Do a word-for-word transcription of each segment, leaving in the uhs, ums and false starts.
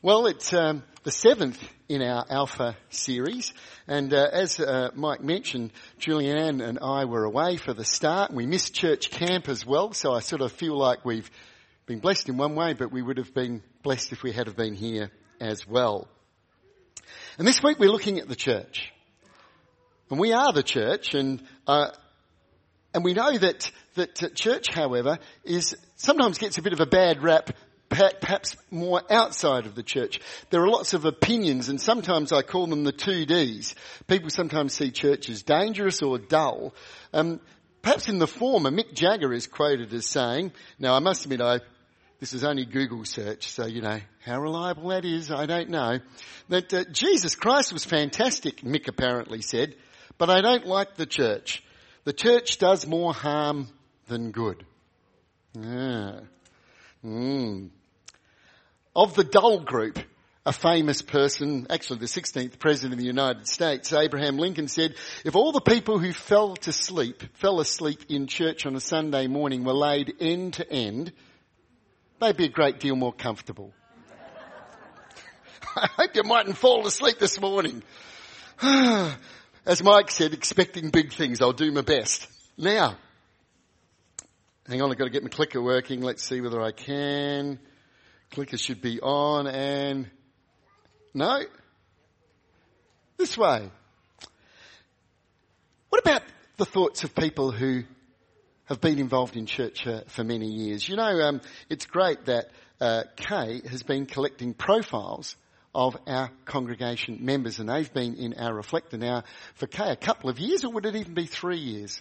Well, it's um, the seventh in our Alpha series, and uh, as uh, Mike mentioned, Julianne and I were away for the start, and we missed church camp as well, so I sort of feel like we've been blessed in one way, but we would have been blessed if we had have been here as well. And this week we're looking at the church. And we are the church, and uh, and we know that, that uh, church, however, is sometimes gets a bit of a bad rap, perhaps more outside of the church. There are lots of opinions, and sometimes I call them the two Ds. People sometimes see church as dangerous or dull. Um, perhaps in the former, Mick Jagger is quoted as saying, now I must admit I, this is only Google search, so you know, how reliable that is, I don't know, that uh, Jesus Christ was fantastic, Mick apparently said, but I don't like the church. The church does more harm than good. Yeah. Mm. Of the dull group, a famous person, actually the sixteenth President of the United States, Abraham Lincoln, said, if all the people who fell to sleep, fell asleep in church on a Sunday morning were laid end to end, they'd be a great deal more comfortable. I hope you mightn't fall asleep this morning. As Mike said, expecting big things. I'll do my best. Now, hang on, I've got to get my clicker working. Let's see whether I can. Clicker should be on and... No? This way. What about the thoughts of people who have been involved in church uh, for many years? You know, um, it's great that uh, Kay has been collecting profiles of our congregation members, and they've been in our Reflector now for Kay a couple of years, or would it even be three years?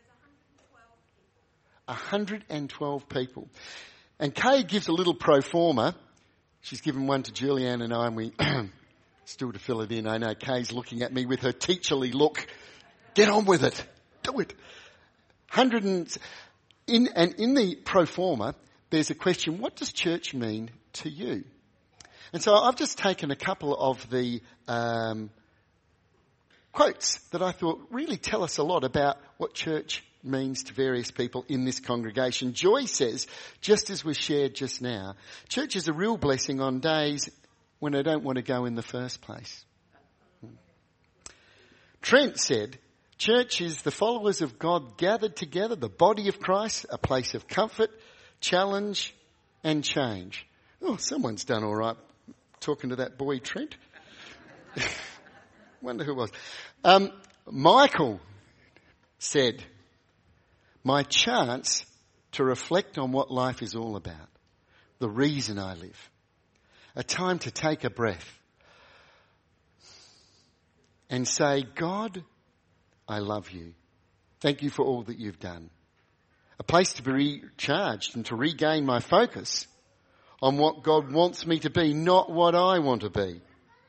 one hundred twelve people. And Kay gives a little pro forma. She's given one to Julianne and I, and we still to fill it in. I know Kay's looking at me with her teacherly look. Get on with it. Do it. one hundred and, in, and in the pro forma, there's a question, what does church mean to you? And so I've just taken a couple of the um, quotes that I thought really tell us a lot about what church means to various people in this congregation. Joy says, just as was shared just now, church is a real blessing on days when I don't want to go in the first place. Trent said, church is the followers of God gathered together, the body of Christ, a place of comfort, challenge and change. Oh, someone's done all right talking to that boy Trent. Wonder who it was. Um, Michael said, my chance to reflect on what life is all about, the reason I live, a time to take a breath and say, God, I love you. Thank you for all that you've done. A place to be recharged and to regain my focus on what God wants me to be, not what I want to be.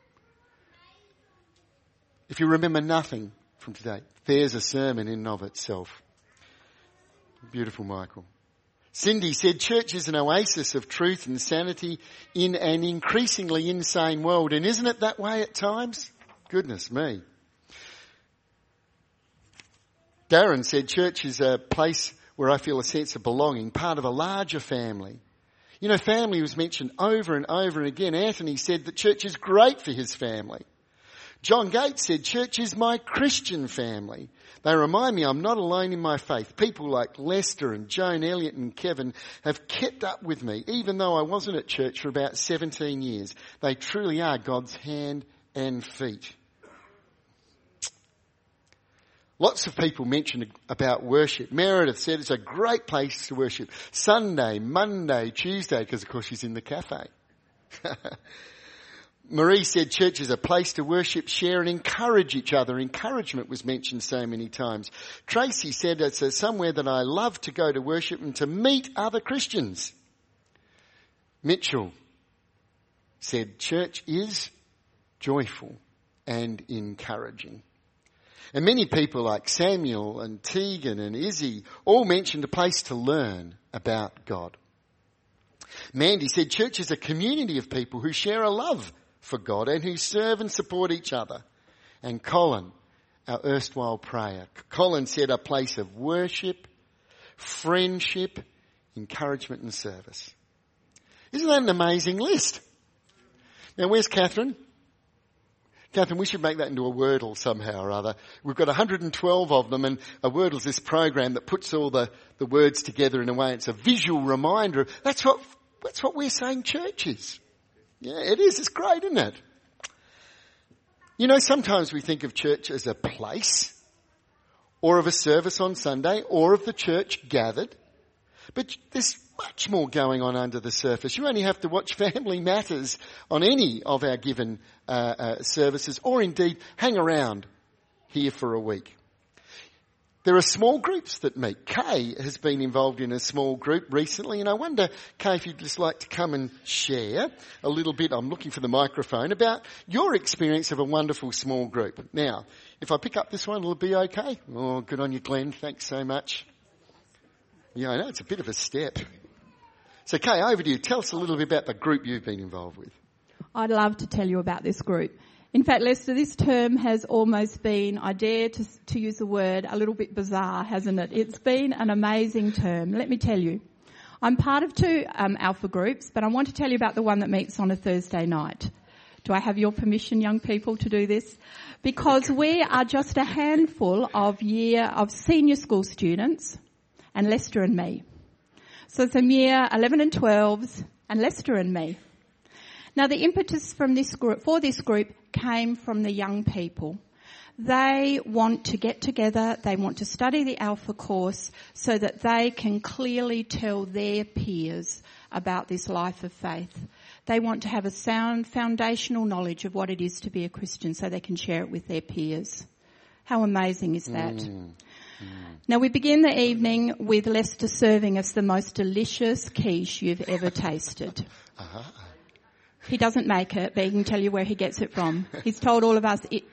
If you remember nothing from today, there's a sermon in and of itself. Beautiful, Michael. Cindy said, church is an oasis of truth and sanity in an increasingly insane world. And isn't it that way at times? Goodness me. Darren said, church is a place where I feel a sense of belonging, part of a larger family. You know, family was mentioned over and over and again. Anthony said that church is great for his family. John Gates said, church is my Christian family. They remind me I'm not alone in my faith. People like Lester and Joan Elliott and Kevin have kept up with me, even though I wasn't at church for about seventeen years. They truly are God's hand and feet. Lots of people mentioned about worship. Meredith said it's a great place to worship. Sunday, Monday, Tuesday, because of course she's in the cafe. Marie said church is a place to worship, share and encourage each other. Encouragement was mentioned so many times. Tracy said it's a, somewhere that I love to go to worship and to meet other Christians. Mitchell said church is joyful and encouraging. And many people like Samuel and Tegan and Izzy all mentioned a place to learn about God. Mandy said church is a community of people who share a love for God and who serve and support each other. And Colin, our erstwhile prayer, Colin said a place of worship, friendship, encouragement and service. Isn't that an amazing list? Now, where's Catherine? Catherine, we should make that into a Wordle somehow or other. We've got one hundred twelve of them, and a Wordle's this program that puts all the, the words together in a way. It's a visual reminder. That's what, that's what we're saying church is. Yeah, it is. It's great, isn't it? You know, sometimes we think of church as a place, or of a service on Sunday, or of the church gathered. But there's much more going on under the surface. You only have to watch Family Matters on any of our given uh, uh, services, or indeed hang around here for a week. There are small groups that meet. Kay has been involved in a small group recently, and I wonder, Kay, if you'd just like to come and share a little bit, I'm looking for the microphone, about your experience of a wonderful small group. Now, if I pick up this one, will it be okay? Oh, good on you, Glenn. Thanks so much. Yeah, I know, it's a bit of a step. So, Kay, over to you. Tell us a little bit about the group you've been involved with. I'd love to tell you about this group. In fact, Lester, this term has almost been, I dare to, to use the word, a little bit bizarre, hasn't it? It's been an amazing term, let me tell you. I'm part of two um, Alpha groups, but I want to tell you about the one that meets on a Thursday night. Do I have your permission, young people, to do this? Because we are just a handful of year of senior school students, and Lester and me. So some year eleven and twelves, and Lester and me. Now, the impetus from this group, for this group came from the young people. They want to get together, they want to study the Alpha course so that they can clearly tell their peers about this life of faith. They want to have a sound foundational knowledge of what it is to be a Christian so they can share it with their peers. How amazing is that? Mm. Mm. Now, we begin the evening with Lester serving us the most delicious quiche you've ever tasted. Uh-huh. He doesn't make it, but he can tell you where he gets it from. He's told all of us, it,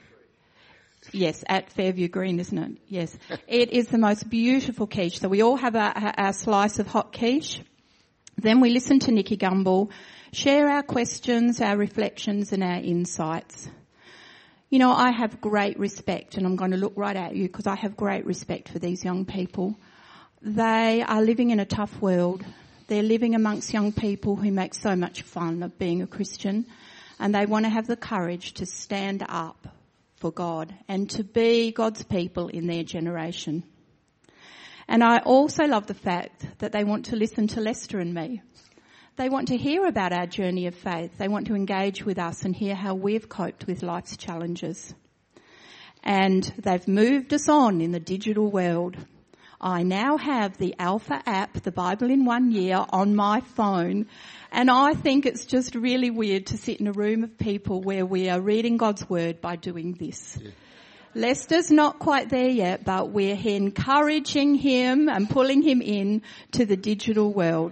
yes, at Fairview Green, isn't it? Yes. It is the most beautiful quiche. So we all have a, a, a slice of hot quiche. Then we listen to Nicky Gumbel, share our questions, our reflections and our insights. You know, I have great respect, and I'm going to look right at you because I have great respect for these young people. They are living in a tough world. They're living amongst young people who make so much fun of being a Christian, and they want to have the courage to stand up for God and to be God's people in their generation. And I also love the fact that they want to listen to Lester and me. They want to hear about our journey of faith. They want to engage with us and hear how we've coped with life's challenges. And they've moved us on in the digital world. I now have the Alpha app, the Bible in One Year, on my phone, and I think it's just really weird to sit in a room of people where we are reading God's Word by doing this. Yeah. Lester's not quite there yet, but we're encouraging him and pulling him in to the digital world.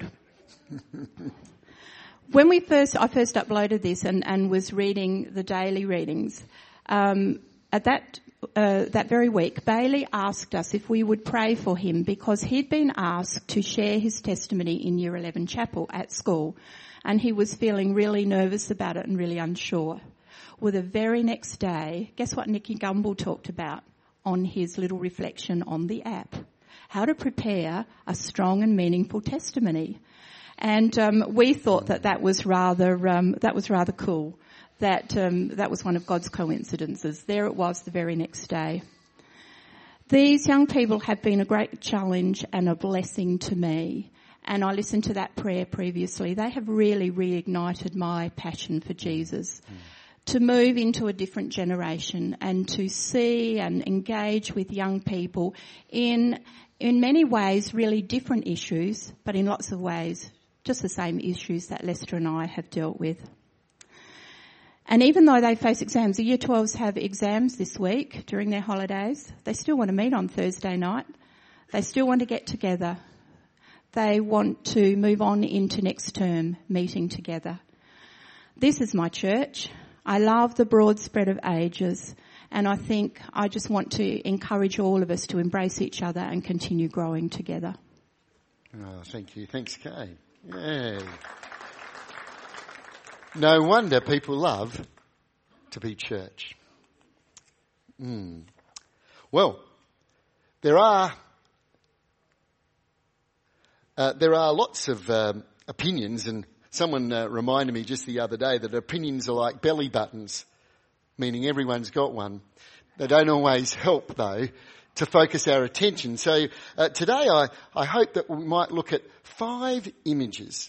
When we first, I first uploaded this and, and was reading the daily readings, um, at that Uh, that very week, Bailey asked us if we would pray for him because he'd been asked to share his testimony in Year eleven chapel at school, and he was feeling really nervous about it and really unsure. Well, the very next day, guess what Nicky Gumbel talked about on his little reflection on the app? How to prepare a strong and meaningful testimony. And um, we thought that that was rather um, that was rather cool. That um, that was one of God's coincidences. There it was the very next day. These young people have been a great challenge and a blessing to me. And I listened to that prayer previously. They have really reignited my passion for Jesus. Mm. To move into a different generation and to see and engage with young people in, in many ways, really different issues, but in lots of ways, just the same issues that Lester and I have dealt with. And even though they face exams, the Year twelves have exams this week during their holidays. They still want to meet on Thursday night. They still want to get together. They want to move on into next term, meeting together. This is my church. I love the broad spread of ages. And I think I just want to encourage all of us to embrace each other and continue growing together. Oh, thank you. Thanks, Kay. Yeah. No wonder people love to be church. Mm. Well, there are uh, there are lots of um, opinions and Someone uh, reminded me just the other day that opinions are like belly buttons, meaning everyone's got one. They don't always help, though, to focus our attention. So uh, today I, I hope that we might look at five images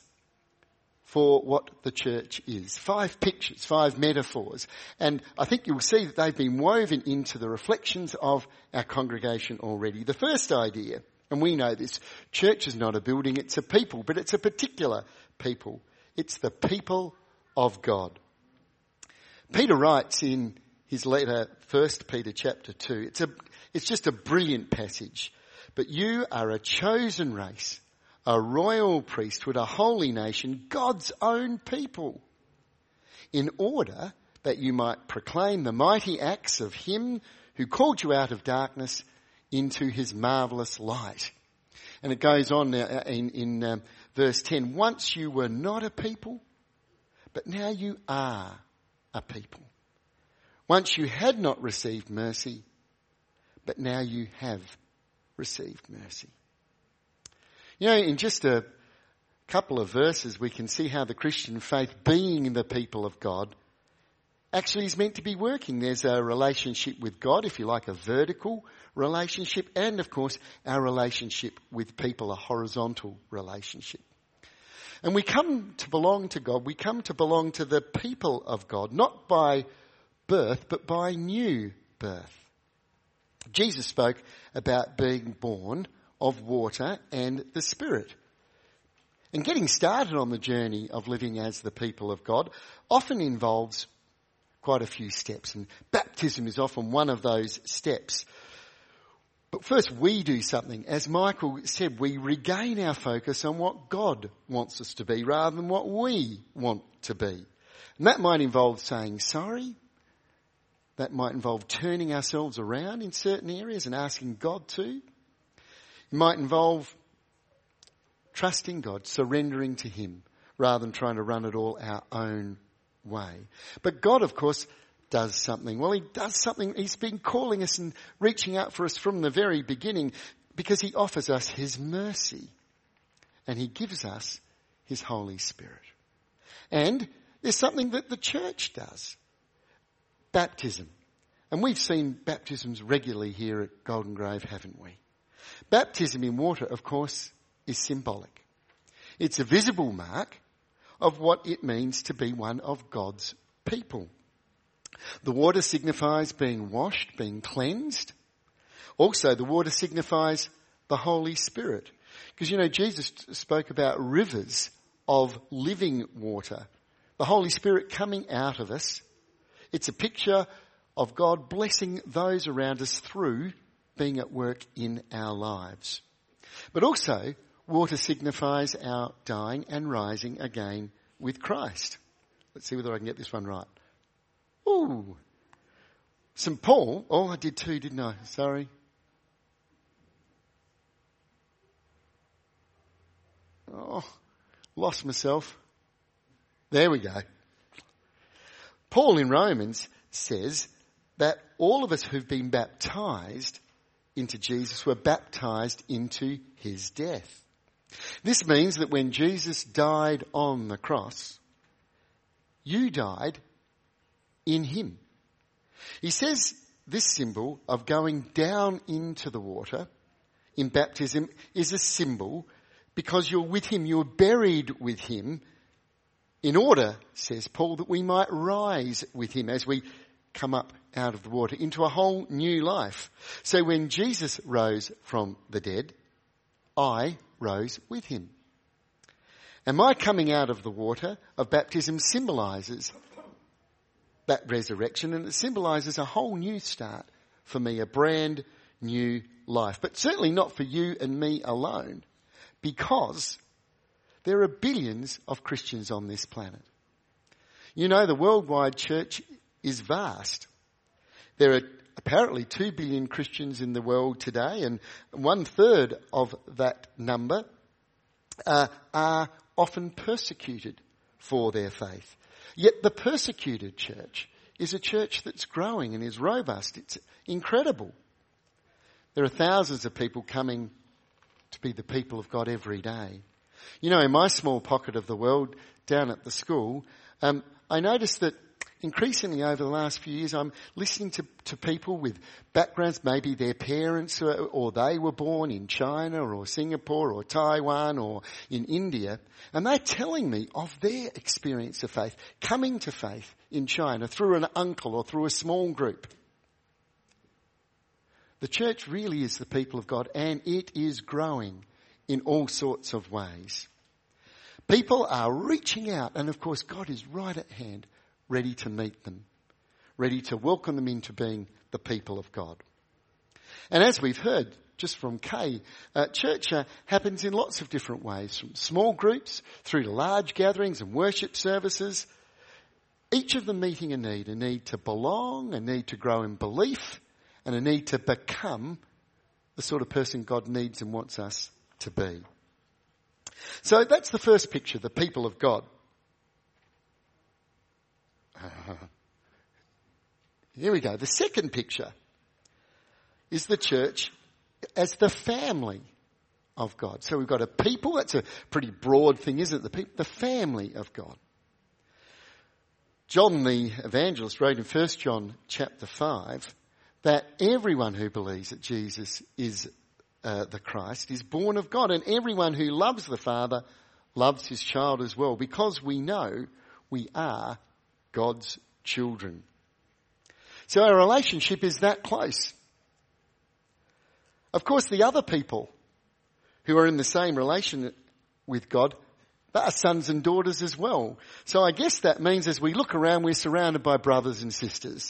for what the church is. Five pictures, five metaphors. And I think you'll see that they've been woven into the reflections of our congregation already. The first idea, and we know this, church is not a building, it's a people, but it's a particular people. It's the people of God. Peter writes in his letter, First Peter chapter two, it's a, it's just a brilliant passage. But you are a chosen race, a royal priesthood, a holy nation, God's own people, in order that you might proclaim the mighty acts of him who called you out of darkness into his marvellous light. And it goes on in, in um, verse ten, once you were not a people, but now you are a people. Once you had not received mercy, but now you have received mercy. You know, in just a couple of verses, we can see how the Christian faith, being the people of God, actually is meant to be working. There's a relationship with God, if you like, a vertical relationship, and of course, our relationship with people, a horizontal relationship. And we come to belong to God, we come to belong to the people of God, not by birth, but by new birth. Jesus spoke about being born of water and the Spirit. And getting started on the journey of living as the people of God often involves quite a few steps, and baptism is often one of those steps. But first we do something. As Michael said, we regain our focus on what God wants us to be rather than what we want to be. And that might involve saying sorry. That might involve turning ourselves around in certain areas and asking God to. It might involve trusting God, surrendering to him, rather than trying to run it all our own way. But God, of course, does something. Well, he does something. He's been calling us and reaching out for us from the very beginning because he offers us his mercy and he gives us his Holy Spirit. And there's something that the church does. Baptism. And we've seen baptisms regularly here at Golden Grove, haven't we? Baptism in water, of course, is symbolic. It's a visible mark of what it means to be one of God's people. The water signifies being washed, being cleansed. Also, the water signifies the Holy Spirit. Because, you know, Jesus spoke about rivers of living water. The Holy Spirit coming out of us. It's a picture of God blessing those around us through being at work in our lives. But also, water signifies our dying and rising again with Christ. Let's see whether I can get this one right. Ooh. Saint Paul. Oh, I did two, didn't I? Sorry. Oh, lost myself. There we go. Paul in Romans says that all of us who've been baptised into Jesus were baptised into his death. This means that when Jesus died on the cross, you died in him. He says this symbol of going down into the water in baptism is a symbol because you're with him, you're buried with him in order, says Paul, that we might rise with him as we come up out of the water into a whole new life. So when Jesus rose from the dead, I rose with him. And my coming out of the water of baptism symbolises that resurrection, and it symbolises a whole new start for me, a brand new life. But certainly not for you and me alone, because there are billions of Christians on this planet. You know, the worldwide church is vast. There are apparently two billion Christians in the world today, and one third of that number uh, are often persecuted for their faith. Yet the persecuted church is a church that's growing and is robust. It's incredible. There are thousands of people coming to be the people of God every day. You know, in my small pocket of the world, down at the school, um, I noticed that increasingly over the last few years, I'm listening to, to people with backgrounds, maybe their parents or, or they were born in China or Singapore or Taiwan or in India, and they're telling me of their experience of faith, coming to faith in China through an uncle or through a small group. The church really is the people of God, and it is growing in all sorts of ways. People are reaching out, and of course God is right at hand, ready to meet them, ready to welcome them into being the people of God. And as we've heard just from Kay, uh, church uh, happens in lots of different ways, from small groups through to large gatherings and worship services, each of them meeting a need, a need to belong, a need to grow in belief, and a need to become the sort of person God needs and wants us to be. So that's the first picture, the people of God. Uh, here we go. The second picture is the church as the family of God. So we've got a people, that's a pretty broad thing, isn't it? The people, the family of God. John the evangelist wrote in First John chapter five that everyone who believes that Jesus is uh, the Christ is born of God, and everyone who loves the Father loves his child as well, because we know we are God's children. So our relationship is that close. Of course, the other people who are in the same relation with God, they are sons and daughters as well. So I guess that means as we look around, we're surrounded by brothers and sisters.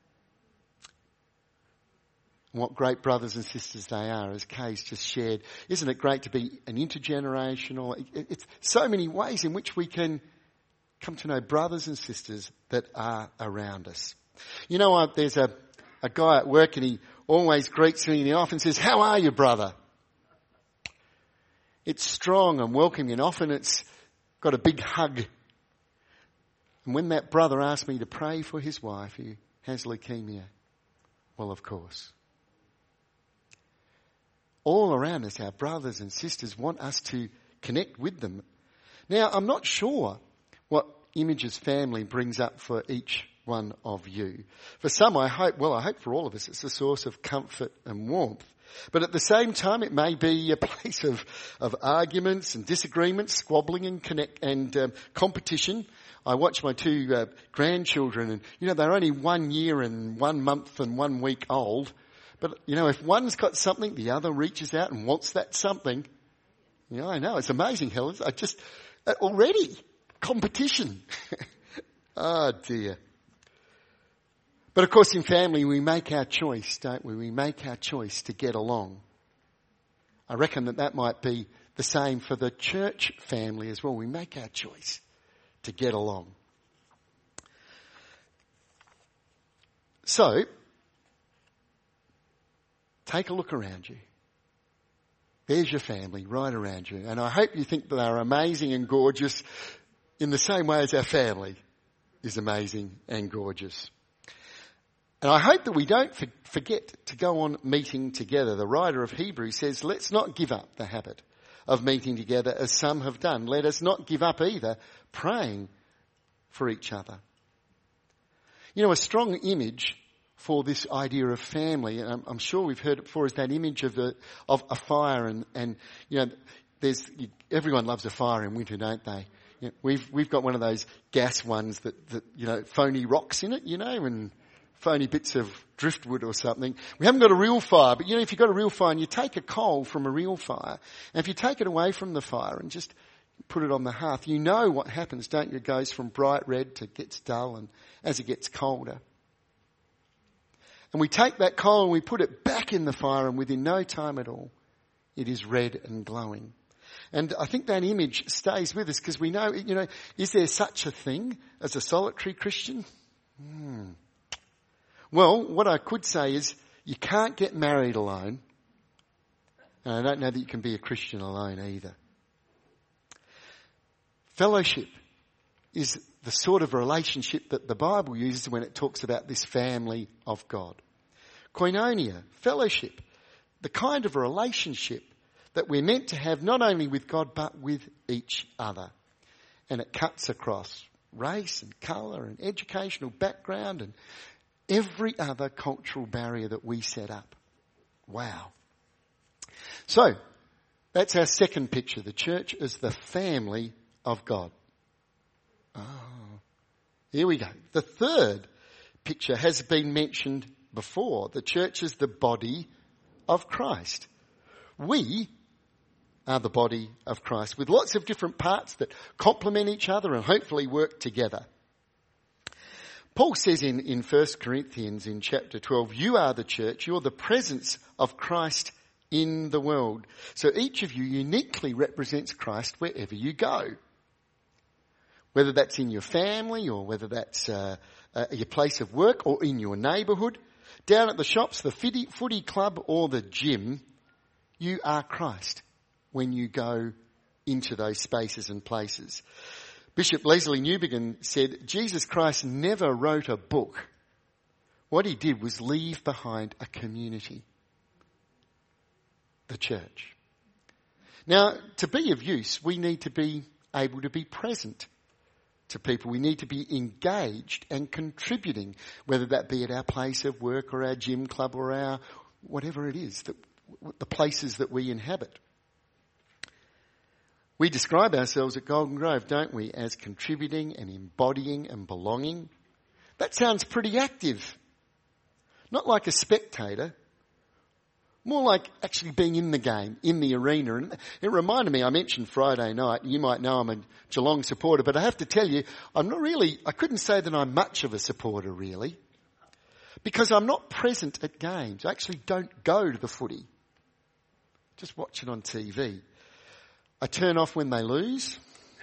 And what great brothers and sisters they are, as Kay's just shared. Isn't it great to be an intergenerational? It's so many ways in which we can come to know brothers and sisters that are around us. You know what? There's a, a guy at work, and he always greets me, and he often says, "How are you, brother?" It's strong and welcoming, and often it's got a big hug. And when that brother asked me to pray for his wife who has leukemia, well, of course. All around us, our brothers and sisters want us to connect with them. Now, I'm not sure what images family brings up for each one of you. For some, I hope, well, I hope for all of us, it's a source of comfort and warmth. But at the same time, it may be a place of, of arguments and disagreements, squabbling and connect and um, competition. I watch my two uh, grandchildren, and, you know, they're only one year and one month and one week old. But, you know, if one's got something, the other reaches out and wants that something. You know, I know, it's amazing, Helen. I just, uh, already, competition. Oh, dear. But of course in family we make our choice, don't we? We make our choice to get along. I reckon that that might be the same for the church family as well. We make our choice to get along. So, take a look around you. There's your family right around you. And I hope you think that they're amazing and gorgeous in the same way as our family is amazing and gorgeous. And I hope that we don't forget to go on meeting together. The writer of Hebrews says, let's not give up the habit of meeting together as some have done. Let us not give up either praying for each other. You know, a strong image for this idea of family, and I'm, I'm sure we've heard it before, is that image of the of a fire. And, and you know, there's everyone loves a fire in winter, don't they? You know, we've we've got one of those gas ones that, that you know, phony rocks in it, you know, and phony bits of driftwood or something. We haven't got a real fire, but you know, if you've got a real fire and you take a coal from a real fire, and if you take it away from the fire and just put it on the hearth, you know what happens, don't you? It goes from bright red to gets dull, and as it gets colder. And we take that coal and we put it back in the fire, and within no time at all, it is red and glowing. And I think that image stays with us because we know, you know, is there such a thing as a solitary Christian? Hmm. Well, what I could say is you can't get married alone. And I don't know that you can be a Christian alone either. Fellowship is the sort of relationship that the Bible uses when it talks about this family of God. Koinonia, fellowship, the kind of relationship that we're meant to have not only with God but with each other. And it cuts across race and colour and educational background and every other cultural barrier that we set up. Wow. So, that's our second picture. The church is the family of God. Oh, here we go. The third picture has been mentioned before. The church is the body of Christ. We are the body of Christ with lots of different parts that complement each other and hopefully work together. Paul says in, in First Corinthians in chapter twelve, you are the church, you're the presence of Christ in the world. So each of you uniquely represents Christ wherever you go. Whether that's in your family or whether that's uh, uh, your place of work or in your neighbourhood, down at the shops, the footy, footy club or the gym, you are Christ when you go into those spaces and places. Bishop Leslie Newbigin said, Jesus Christ never wrote a book. What he did was leave behind a community. The church. Now, to be of use, we need to be able to be present to people. We need to be engaged and contributing, whether that be at our place of work or our gym club or our whatever it is, that, the places that we inhabit. We describe ourselves at Golden Grove, don't we, as contributing and embodying and belonging. That sounds pretty active. Not like a spectator. More like actually being in the game, in the arena. And it reminded me, I mentioned Friday night, you might know I'm a Geelong supporter, but I have to tell you, I'm not really, I couldn't say that I'm much of a supporter really. Because I'm not present at games. I actually don't go to the footy. Just watch it on T V. I turn off when they lose.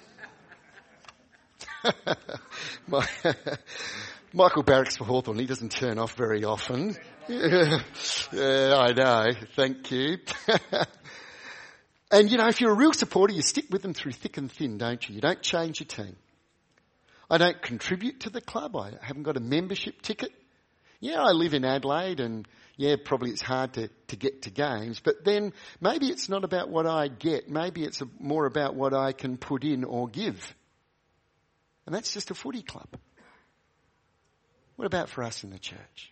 My, Michael Barracks for Hawthorn, he doesn't turn off very often. Yeah, yeah, I know. Thank you. And, you know, if you're a real supporter, you stick with them through thick and thin, don't you? You don't change your team. I don't contribute to the club. I haven't got a membership ticket. Yeah, I live in Adelaide and, yeah, probably it's hard to, to get to games. But then maybe it's not about what I get. Maybe it's a, more about what I can put in or give. And that's just a footy club. What about for us in the church?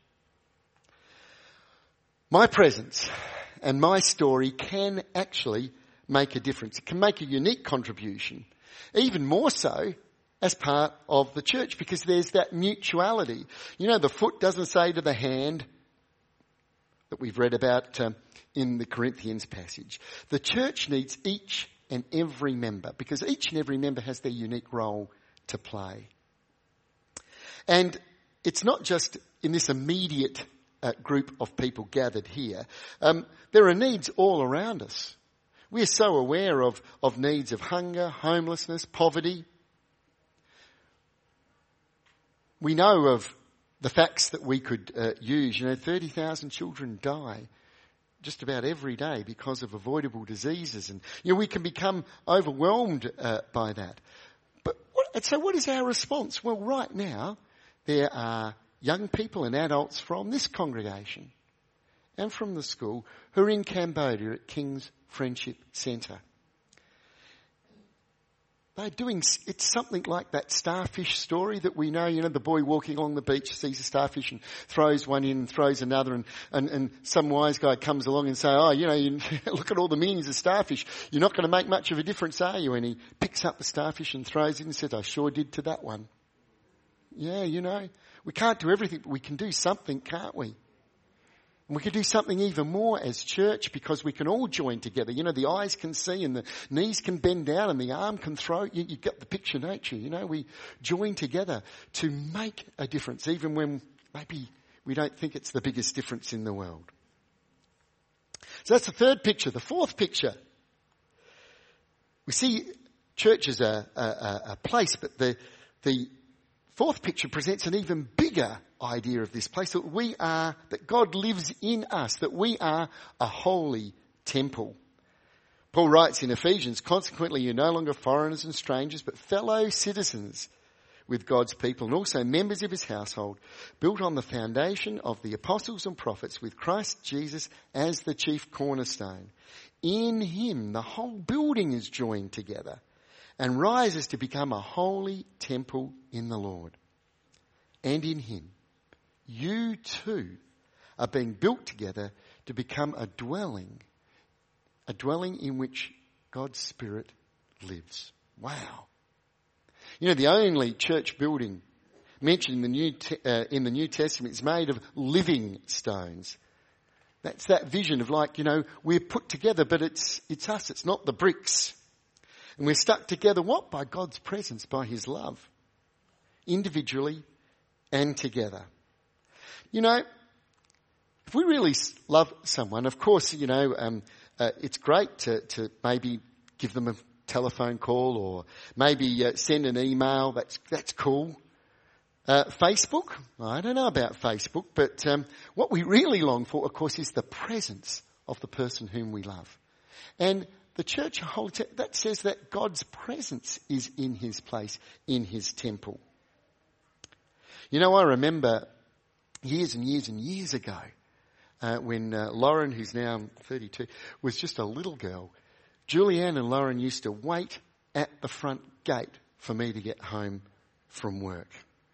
My presence and my story can actually make a difference. It can make a unique contribution, even more so as part of the church, because there's that mutuality. You know, the foot doesn't say to the hand that we've read about um, in the Corinthians passage. The church needs each and every member, because each and every member has their unique role to play. And it's not just in this immediate uh, group of people gathered here. Um, there are needs all around us. We're so aware of, of needs of hunger, homelessness, poverty. We know of the facts that we could uh, use. You know, thirty thousand children die just about every day because of avoidable diseases. And, you know, we can become overwhelmed uh, by that. But what, so what is our response? Well, right now, there are young people and adults from this congregation and from the school who are in Cambodia at King's Friendship Centre. They're doing, it's something like that starfish story that we know, you know, the boy walking along the beach sees a starfish and throws one in and throws another, and, and, and some wise guy comes along and says, oh, you know, you look at all the millions of starfish, you're not going to make much of a difference, are you? And he picks up the starfish and throws it and says, I sure did to that one. Yeah, you know, we can't do everything, but we can do something, can't we? And we can do something even more as church, because we can all join together. You know, the eyes can see and the knees can bend down and the arm can throw. You, you get the picture, don't you? You know, we join together to make a difference, even when maybe we don't think it's the biggest difference in the world. So that's the third picture. The fourth picture. We see church as a, a, a place, but the, the fourth picture presents an even bigger idea of this place, that we are, that God lives in us, that we are a holy temple. Paul writes in Ephesians, consequently you're no longer foreigners and strangers, but fellow citizens with God's people and also members of his household, built on the foundation of the apostles and prophets with Christ Jesus as the chief cornerstone. In him, the whole building is joined together and rises to become a holy temple in the Lord. And in him, you too are being built together to become a dwelling, a dwelling in which God's Spirit lives. Wow. You know, the only church building mentioned in the New, Te- uh, in the New Testament is made of living stones. That's that vision of like, you know, we're put together, but it's, it's us, it's not the bricks. And we're stuck together, what? By God's presence, by his love. Individually and together. You know, if we really love someone, of course, you know, um, uh, it's great to, to maybe give them a telephone call or maybe uh, send an email. That's that's cool. Uh, Facebook, I don't know about Facebook, but um, what we really long for, of course, is the presence of the person whom we love. And the church, that says that God's presence is in his place, in his temple. You know, I remember years and years and years ago uh, when uh, Lauren, who's now thirty-two, was just a little girl. Julianne and Lauren used to wait at the front gate for me to get home from work.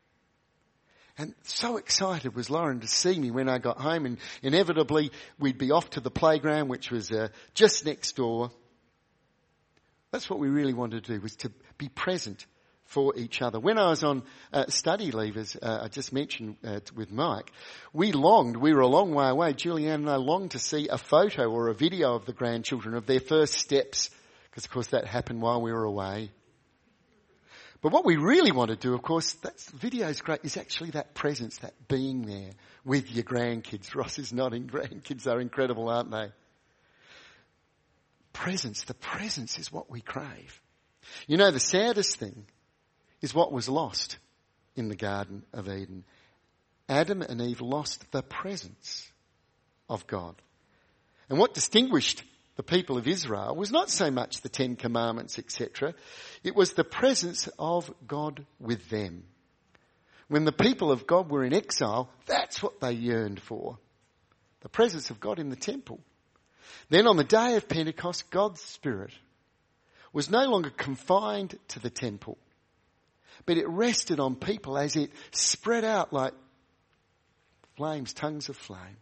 And so excited was Lauren to see me when I got home, and inevitably we'd be off to the playground, which was uh, just next door. That's what we really wanted to do, was to be present for each other. When I was on uh, study leave, as uh, I just mentioned uh, with Mike, we longed, we were a long way away, Julianne and I longed to see a photo or a video of the grandchildren of their first steps, because of course that happened while we were away. But what we really want to do, of course, that video's great, is actually that presence, that being there with your grandkids. Ross is nodding. Grandkids are incredible, aren't they? Presence. The presence is what we crave. You know, the saddest thing is what was lost in the Garden of Eden. Adam and Eve lost the presence of God. And what distinguished the people of Israel was not so much the Ten Commandments, et cetera. It was the presence of God with them. When the people of God were in exile, that's what they yearned for. The presence of God in the temple. Then on the day of Pentecost, God's Spirit was no longer confined to the temple, but it rested on people as it spread out like flames, tongues of flame.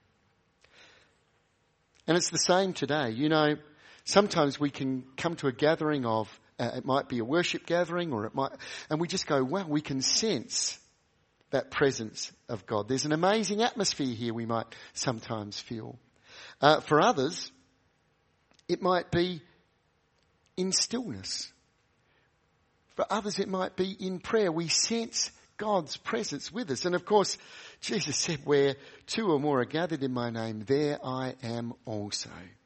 And it's the same today. You know, sometimes we can come to a gathering of, uh, it might be a worship gathering, or it might, and we just go, wow, we can sense that presence of God. There's an amazing atmosphere here, we might sometimes feel. Uh, for others, it might be in stillness. For others, it might be in prayer. We sense God's presence with us. And of course, Jesus said, where two or more are gathered in my name, there I am also.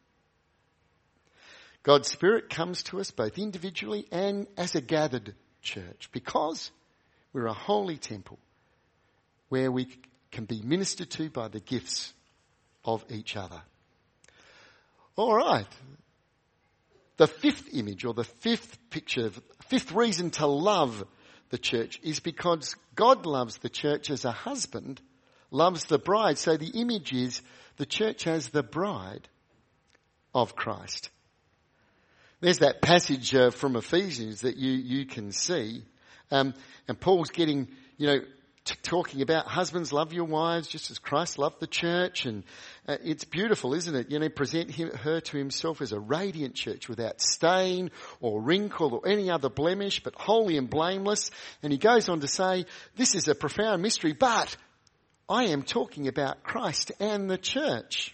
God's Spirit comes to us both individually and as a gathered church, because we're a holy temple where we can be ministered to by the gifts of each other. All right. The fifth image, or the fifth picture, fifth reason to love the church is because God loves the church as a husband loves the bride. So the image is the church as the bride of Christ. There's that passage uh, from Ephesians that you, you can see. Um, and Paul's getting, you know, t- talking about husbands, love your wives just as Christ loved the church. And uh, it's beautiful, isn't it? You know, present him, her to himself as a radiant church without stain or wrinkle or any other blemish, but holy and blameless. And he goes on to say, this is a profound mystery, but I am talking about Christ and the church.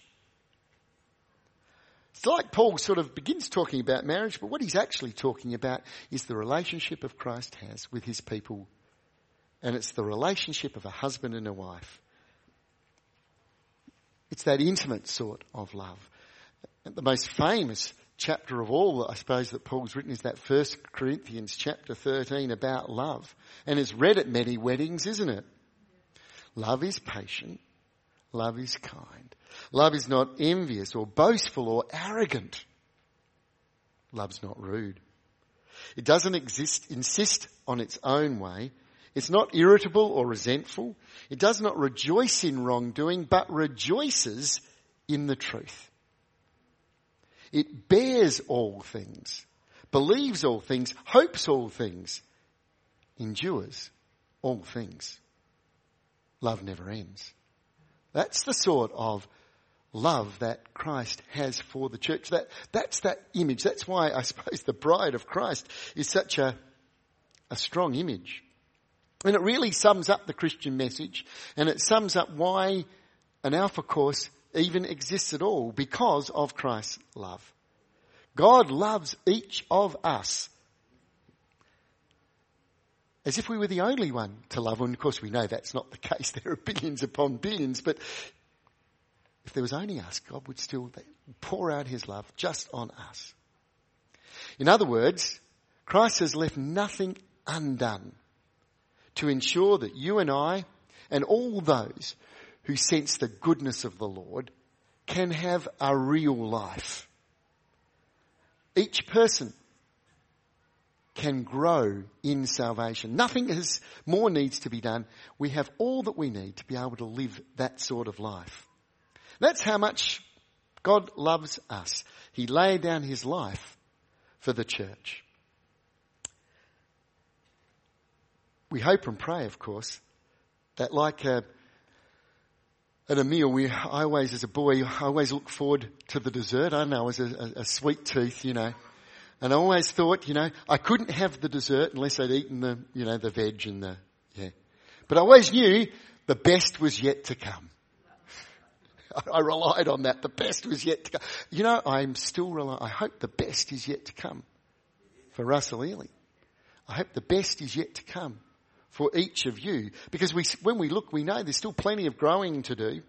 It's like Paul sort of begins talking about marriage, but what he's actually talking about is the relationship of Christ has with his people. And it's the relationship of a husband and a wife. It's that intimate sort of love. The most famous chapter of all, I suppose, that Paul's written is that First Corinthians chapter thirteen about love. And it's read at many weddings, isn't it? Love is patient. Love is kind. Love is not envious or boastful or arrogant. Love's not rude. It doesn't exist, insist on its own way. It's not irritable or resentful. It does not rejoice in wrongdoing, but rejoices in the truth. It bears all things, believes all things, hopes all things, endures all things. Love never ends. That's the sort of love that Christ has for the church. That, that's that image. That's why I suppose the bride of Christ is such a, a strong image. And it really sums up the Christian message, and it sums up why an Alpha course even exists at all, because of Christ's love. God loves each of us as if we were the only one to love. And of course we know that's not the case. There are billions upon billions, but if there was only us, God would still pour out his love just on us. In other words, Christ has left nothing undone to ensure that you and I and all those who sense the goodness of the Lord can have a real life. Each person can grow in salvation. Nothing is, more needs to be done. We have all that we need to be able to live that sort of life. That's how much God loves us. He laid down his life for the church. We hope and pray, of course, that like a, at a meal, we, I always, as a boy, I always look forward to the dessert. I don't know, I was a, a, a sweet tooth, you know. And I always thought, you know, I couldn't have the dessert unless I'd eaten the, you know, the veg and the, yeah. But I always knew the best was yet to come. I, I relied on that. The best was yet to come. You know, I'm still relying, I hope the best is yet to come for Russell Ely. I hope the best is yet to come for each of you. Because we, when we look, we know there's still plenty of growing to do.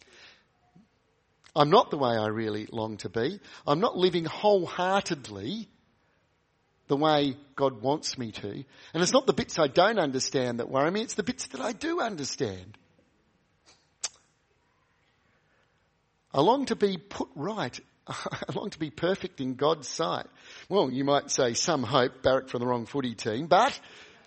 I'm not the way I really long to be. I'm not living wholeheartedly the way God wants me to. And it's not the bits I don't understand that worry me, it's the bits that I do understand. I long to be put right. I long to be perfect in God's sight. Well, you might say some hope, barrack for the wrong footy team, but,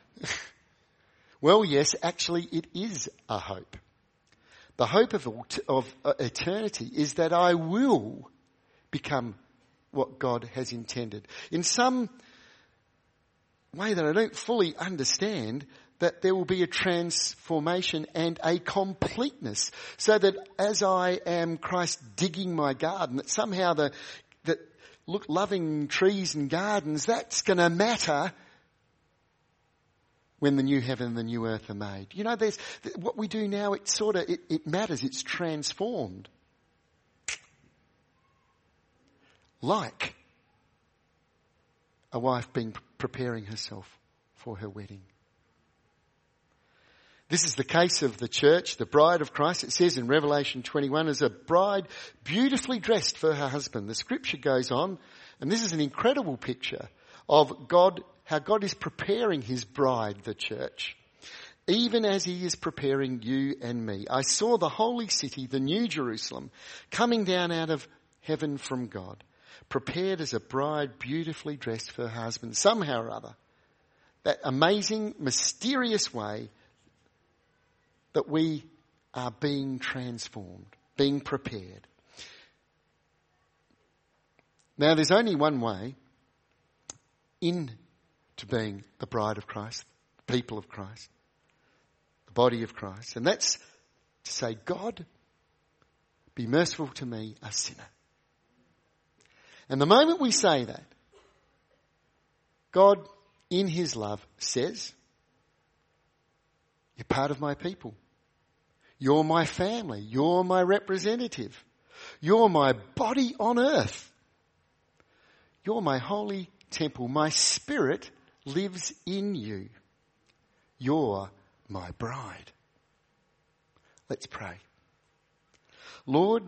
well, yes, actually it is a hope. The hope of, of eternity is that I will become what God has intended. In some way that I don't fully understand, that there will be a transformation and a completeness, so that as I am Christ digging my garden, that somehow the that look loving trees and gardens, that's going to matter when the new heaven and the new earth are made. You know, there's what we do now, it sort of, it, it matters, it's transformed. Like a wife being preparing herself for her wedding. This is the case of the church, the bride of Christ. It says in Revelation twenty-one, as a bride beautifully dressed for her husband. The scripture goes on, and this is an incredible picture of God, how God is preparing his bride, the church, even as he is preparing you and me. I saw the holy city, the new Jerusalem, coming down out of heaven from God, prepared as a bride beautifully dressed for her husband. Somehow or other, that amazing, mysterious way that we are being transformed, being prepared. Now, there's only one way into being the bride of Christ, the people of Christ, the body of Christ, and that's to say, God, be merciful to me, a sinner. And the moment we say that, God, in his love, says, you're part of my people. You're my family. You're my representative. You're my body on earth. You're my holy temple. My spirit lives in you. You're my bride. Let's pray. Lord,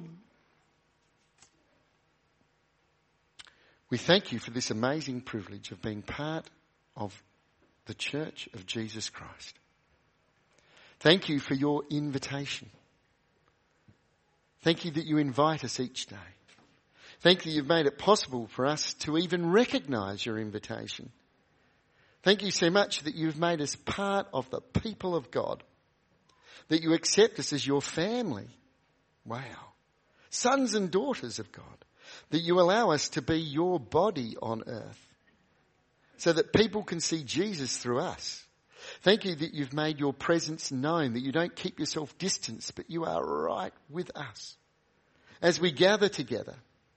we thank you for this amazing privilege of being part of the church of Jesus Christ. Thank you for your invitation. Thank you that you invite us each day. Thank you you've made it possible for us to even recognise your invitation. Thank you so much that you've made us part of the people of God, that you accept us as your family. Wow. Sons and daughters of God, that you allow us to be your body on earth so that people can see Jesus through us. Thank you that you've made your presence known, that you don't keep yourself distant, but you are right with us as we gather together.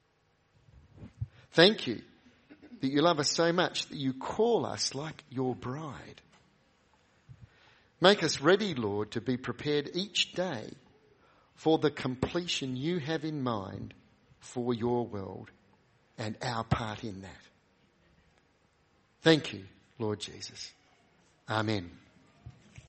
Thank you that you love us so much that you call us like your bride. Make us ready, Lord, to be prepared each day for the completion you have in mind for your world and our part in that. Thank you, Lord Jesus. Amen.